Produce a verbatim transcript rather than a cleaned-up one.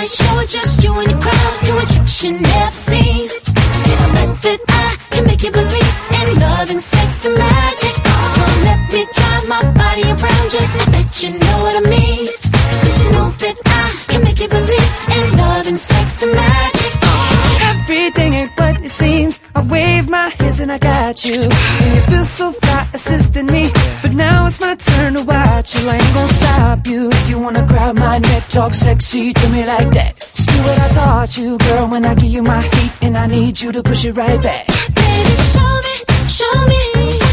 night show, it's just you and your crowd, doing tricks you never seen. And I bet that I can make you believe in love and sex and magic. So let me drive my body around you, I bet you know what I mean. Cause you know that I can make you believe in love and sex and magic. Everything ain't what it seems. I wave my hands and I got you, and you feel so fly assisting me. But now it's my turn to watch you. I ain't gon' stop you. If you wanna grab my neck, talk sexy to me like that, just do what I taught you, girl. When I give you my heat and I need you to push it right back. Baby, show me, show me